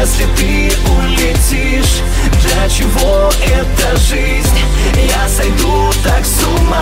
если ты улетишь? Для чего эта жизнь? Я сойду так с ума.